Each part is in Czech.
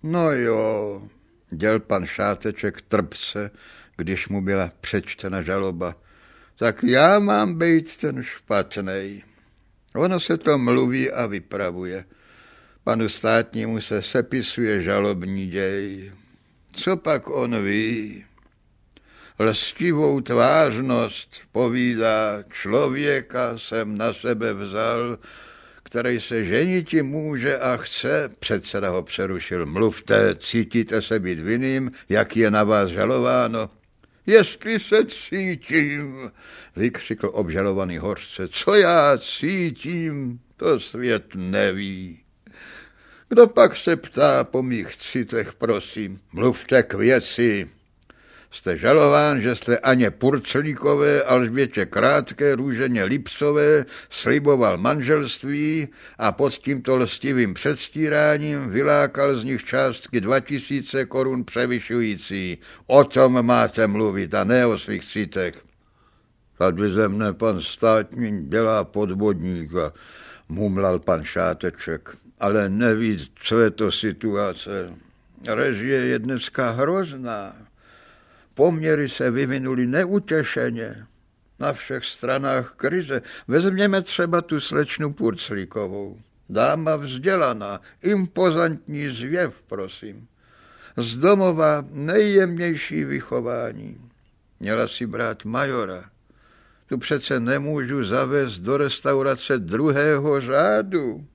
No jo, děl pan Šáteček trpce, když mu byla přečtena žaloba. Tak já mám být ten špatnej. Ono se to mluví a vypravuje. Panu státnímu se sepisuje žalobní děj. Co pak on ví? Lstivou tvářnost povídá, člověka jsem na sebe vzal, který se ženiti může a chce. Předseda ho přerušil. Mluvte, cítíte se být vinným, jak je na vás žalováno? Jestli se cítím, vykřikl obžalovaný hořce. Co já cítím, to svět neví. Kdo pak se ptá po mých citech, prosím? Mluvte k věci. Jste žalován, že jste Aně Purclíkové, Alžbětě Krátké, Růženě Lipsové sliboval manželství a pod tímto lstivým předstíráním vylákal z nich částky 2000 korun převyšující. O tom máte mluvit a ne o svých citech. Tady ze mne pan státní dělá podvodníka, mumlal pan Šáteček, ale neví, co je to situace. Režie je dneska hrozná. Poměry se vyvinuly neutěšeně. Na všech stranách krize. Vezměme třeba tu slečnu Purclíkovou. Dáma vzdělaná, impozantní zvěv, prosím. Z domova nejjemnější vychování. Měla si brát majora. Tu přece nemůžu zavést do restaurace druhého řádu.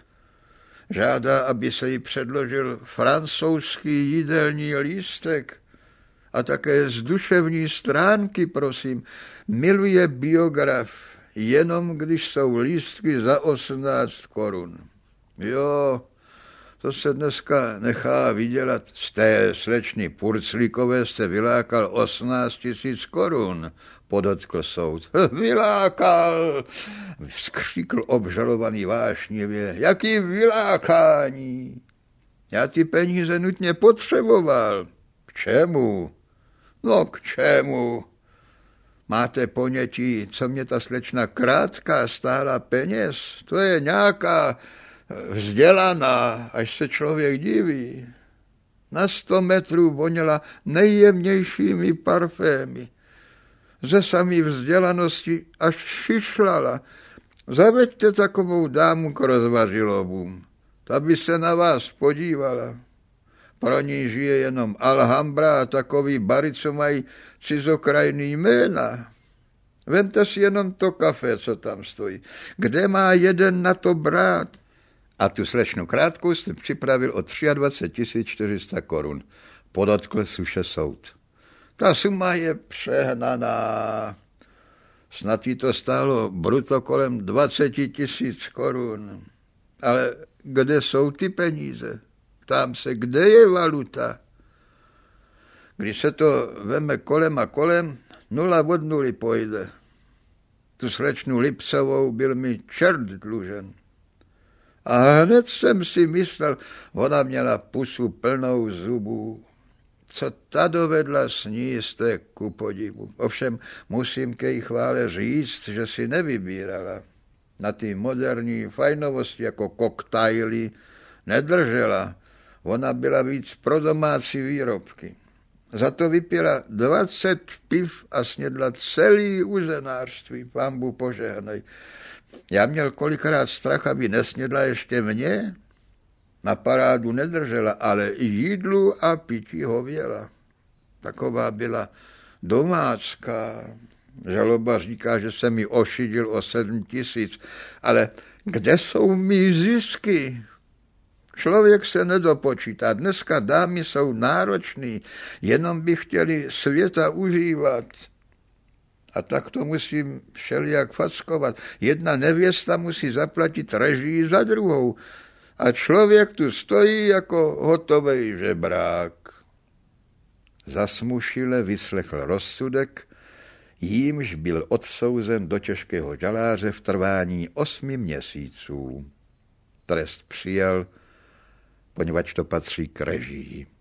Žádá, aby se jí předložil francouzský jídelní lístek a také z duševní stránky, prosím. Miluje biograf, jenom když jsou lístky za 18 korun. Jo, to se dneska nechá vydělat. Z té slečny Purclíkové jste vylákal 18 000 korun, podotkl soud. Vylákal, vzkřikl obžalovaný vášnivě. Jaký vylákání? Já ty peníze nutně potřeboval. K čemu? No k čemu? Máte ponětí, co mě ta slečna Krátká stála peněz? To je nějaká vzdělaná, až se člověk diví. Na 100 metrů voněla nejjemnějšími parfémy. Ze samý vzdělanosti až šišlala. Zaveďte takovou dámu k rozvařilovům. Ta by se na vás podívala. Pro ní žije jenom Alhambra a takový bary, co mají cizokrajný jména. Vemte si jenom to kafe, co tam stojí. Kde má jeden na to brát? A tu slečnu Krátkou jste připravil o 23 400 korun, podotkl suše soud. Ta suma je přehnaná. Snad jí to stálo bruto kolem 20 000 korun. Ale kde jsou ty peníze? Ptám se, kde je valuta? Když se to veme kolem a kolem, 0 od 0 pojde. Tu slečnu Lipsovou byl mi čert dlužen. A hned jsem si myslel, ona měla pusu plnou zubů. Co ta dovedla sníst, je ku podivu. Ovšem musím ke jí chvále říct, že si nevybírala. Na ty moderní fajnovosti jako koktajly nedržela. Ona byla víc pro domácí výrobky. Za to vypila 20 piv a snědla celý uzenářství, pánbu požehnej. Já měl kolikrát strach, aby nesnědla ještě mě. Na parádu nedržela, ale i jídlu a pití hověla. Taková byla domácká. Žaloba říká, že se mi ošidil o 7 000, ale kde jsou mý zisky? Člověk se nedopočítá. Dneska dámy jsou náročný, jenom by chtěli světa užívat. A tak to musím všelijak fackovat. Jedna nevěsta musí zaplatit režii za druhou. A člověk tu stojí jako hotovej žebrák. Zasmušile vyslechl rozsudek, jímž byl odsouzen do těžkého žaláře v trvání 8 měsíců. Trest přijal, poněvadž to patří k režii.